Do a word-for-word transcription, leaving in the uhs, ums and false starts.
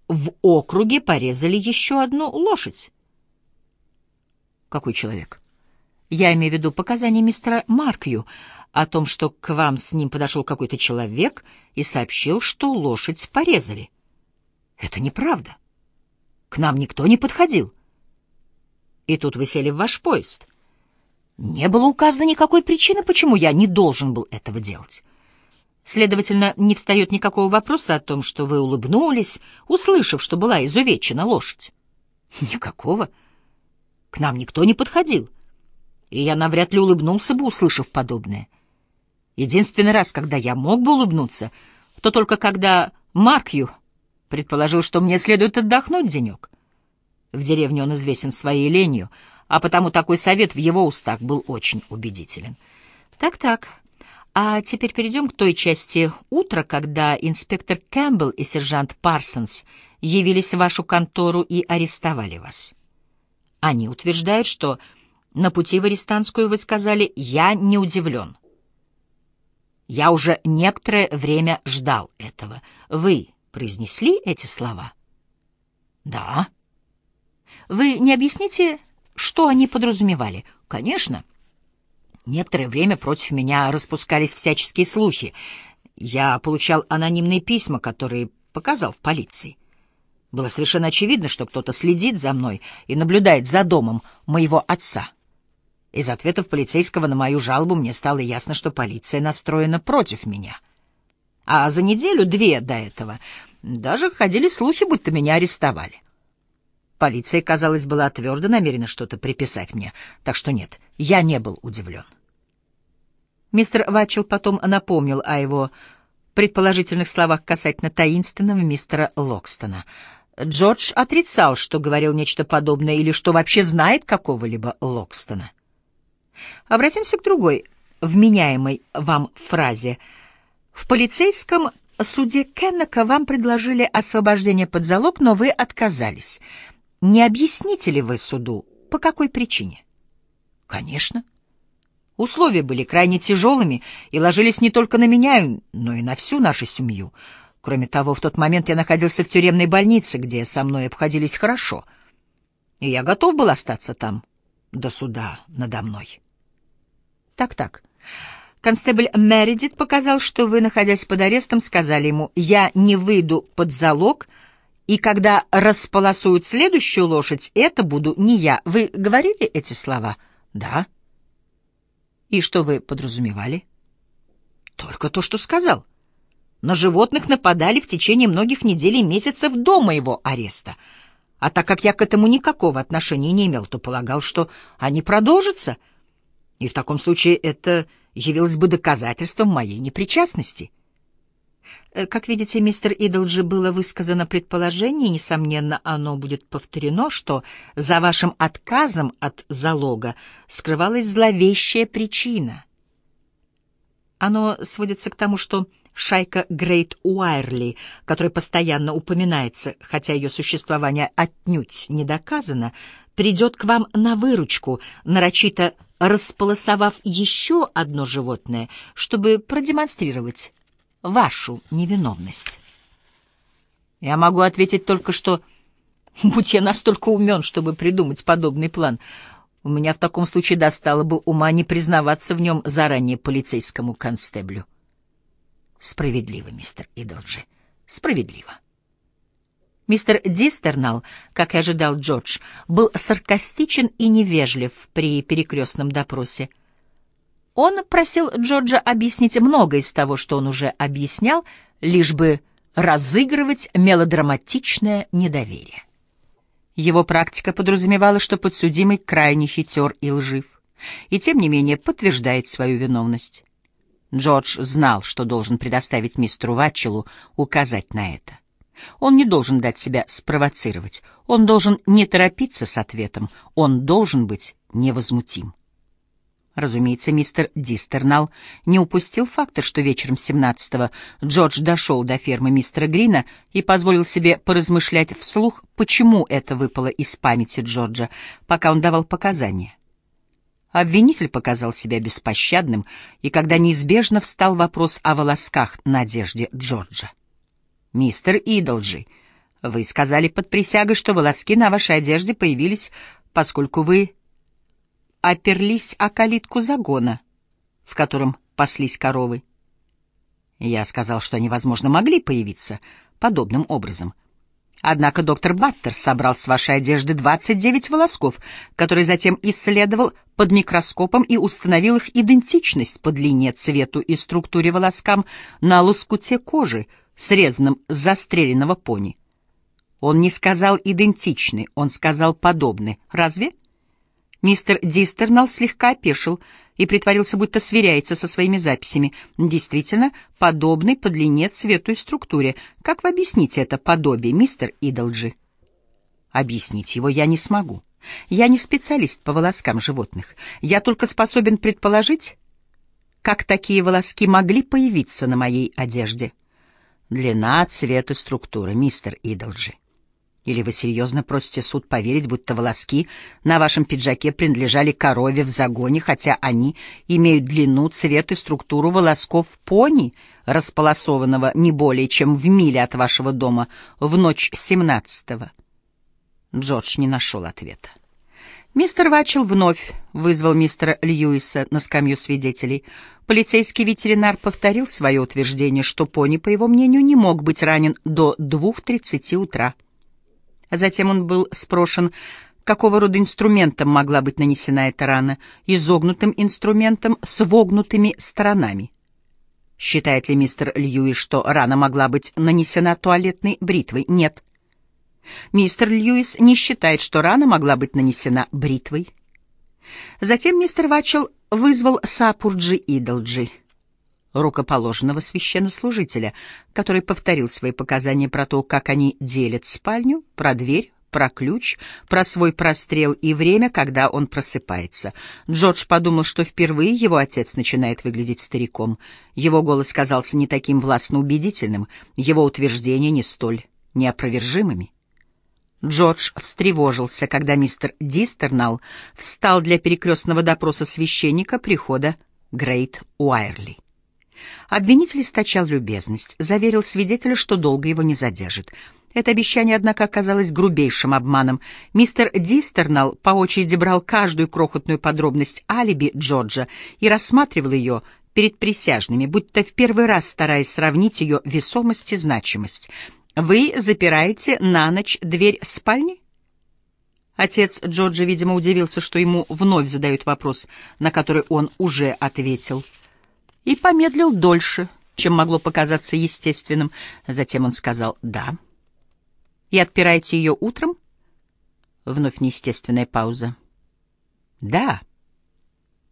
в округе порезали еще одну лошадь. Какой человек? Я имею в виду показания мистера Маркью о том, что к вам с ним подошел какой-то человек и сообщил, что лошадь порезали. Это неправда. К нам никто не подходил. И тут вы сели в ваш поезд. Не было указано никакой причины, почему я не должен был этого делать. Следовательно, не встает никакого вопроса о том, что вы улыбнулись, услышав, что была изувечена лошадь. Никакого. К нам никто не подходил. И я навряд ли улыбнулся бы, услышав подобное. Единственный раз, когда я мог бы улыбнуться, то только когда Маркью предположил, что мне следует отдохнуть денек. В деревне он известен своей ленью, а потому такой совет в его устах был очень убедителен. Так-так. А теперь перейдем к той части утра, когда инспектор Кэмпбелл и сержант Парсонс явились в вашу контору и арестовали вас. Они утверждают, что на пути в арестантскую вы сказали: «Я не удивлен. Я уже некоторое время ждал этого». Вы произнесли эти слова? Да. Вы не объясните, что они подразумевали? Конечно. Некоторое время против меня распускались всяческие слухи. Я получал анонимные письма, которые показал в полиции. Было совершенно очевидно, что кто-то следит за мной и наблюдает за домом моего отца. Из ответов полицейского на мою жалобу мне стало ясно, что полиция настроена против меня. А за неделю-две до этого даже ходили слухи, будто меня арестовали. Полиция, казалось, была твердо намерена что-то приписать мне, так что нет, я не был удивлен. Мистер Ватчелл потом напомнил о его предположительных словах касательно таинственного мистера Локстона. Джордж отрицал, что говорил нечто подобное или что вообще знает какого-либо Локстона. Обратимся к другой, вменяемой вам фразе. В полицейском суде Кеннека вам предложили освобождение под залог, но вы отказались. Не объясните ли вы суду, по какой причине? Конечно. Условия были крайне тяжелыми и ложились не только на меня, но и на всю нашу семью. Кроме того, в тот момент я находился в тюремной больнице, где со мной обходились хорошо, и я готов был остаться там до суда надо мной. Так-так. Констебль Мередит показал, что вы, находясь под арестом, сказали ему: «Я не выйду под залог, и когда располосуют следующую лошадь, это буду не я». Вы говорили эти слова? Да. И что вы подразумевали? Только то, что сказал. На животных нападали в течение многих недель и месяцев до моего ареста. А так как я к этому никакого отношения не имел, то полагал, что они продолжатся. И в таком случае это явилось бы доказательством моей непричастности. Как видите, мистер Идолджи, было высказано предположение, и, несомненно, оно будет повторено, что за вашим отказом от залога скрывалась зловещая причина. Оно сводится к тому, что шайка Грейт Уайрли, которая постоянно упоминается, хотя ее существование отнюдь не доказано, придет к вам на выручку, нарочито располосовав еще одно животное, чтобы продемонстрировать вашу невиновность. Я могу ответить только, что, будь я настолько умен, чтобы придумать подобный план, у меня в таком случае достало бы ума не признаваться в нем заранее полицейскому констеблю. Справедливо, мистер Идолджи, справедливо. Мистер Дистернал, как и ожидал Джордж, был саркастичен и невежлив при перекрестном допросе. Он просил Джорджа объяснить многое из того, что он уже объяснял, лишь бы разыгрывать мелодраматичное недоверие. Его практика подразумевала, что подсудимый крайне хитер и лжив, и тем не менее подтверждает свою виновность. Джордж знал, что должен предоставить мистеру Ватчеллу указать на это. Он не должен дать себя спровоцировать, он должен не торопиться с ответом, он должен быть невозмутим. Разумеется, мистер Дистернал не упустил факта, что вечером семнадцатого Джордж дошел до фермы мистера Грина и позволил себе поразмышлять вслух, почему это выпало из памяти Джорджа, пока он давал показания. Обвинитель показал себя беспощадным, и когда неизбежно встал вопрос о волосках на одежде Джорджа. «Мистер Идолджи, Вы сказали под присягой, что волоски на вашей одежде появились, поскольку вы оперлись о калитку загона, в котором паслись коровы. Я сказал, что они, возможно, могли появиться подобным образом. Однако доктор Баттер собрал с вашей одежды двадцать девять волосков, которые затем исследовал под микроскопом и установил их идентичность по длине, цвету и структуре волоскам на лоскуте кожи, срезанном с застреленного пони. Он не сказал «идентичны», он сказал «подобны». Разве? Мистер Дистернал слегка опешил и притворился, будто сверяется со своими записями. Действительно, подобный по длине, цвету и структуре. Как вы объясните это подобие, мистер Идолджи? Объяснить его я не смогу. Я не специалист по волоскам животных. Я только способен предположить, как такие волоски могли появиться на моей одежде. Длина, цвет и структура, мистер Идолджи. Или вы серьезно просите суд поверить, будто волоски на вашем пиджаке принадлежали корове в загоне, хотя они имеют длину, цвет и структуру волосков пони, располосованного не более чем в миле от вашего дома в ночь семнадцатого? Джордж не нашел ответа. Мистер Ватчелл вновь вызвал мистера Льюиса на скамью свидетелей. Полицейский ветеринар повторил свое утверждение, что пони, по его мнению, не мог быть ранен до двух тридцати утра. Затем он был спрошен, какого рода инструментом могла быть нанесена эта рана, изогнутым инструментом с вогнутыми сторонами. Считает ли мистер Льюис, что рана могла быть нанесена туалетной бритвой? Нет. Мистер Льюис не считает, что рана могла быть нанесена бритвой. Затем мистер Ватчелл вызвал Сапурджи Идолджи, рукоположенного священнослужителя, который повторил свои показания про то, как они делят спальню, про дверь, про ключ, про свой прострел и время, когда он просыпается. Джордж подумал, что впервые его отец начинает выглядеть стариком. Его голос казался не таким властно убедительным, его утверждения не столь неопровержимыми. Джордж встревожился, когда мистер Дистернал встал для перекрестного допроса священника прихода Грейт Уайерли. Обвинитель источал любезность, заверил свидетеля, что долго его не задержит. Это обещание, однако, оказалось грубейшим обманом. Мистер Дистернал по очереди брал каждую крохотную подробность алиби Джорджа и рассматривал ее перед присяжными, будто в первый раз стараясь сравнить ее весомость и значимость. «Вы запираете на ночь дверь спальни?» Отец Джорджа, видимо, удивился, что ему вновь задают вопрос, на который он уже ответил, и помедлил дольше, чем могло показаться естественным. Затем он сказал «да». «И отпираете ее утром?» Вновь неестественная пауза. «Да».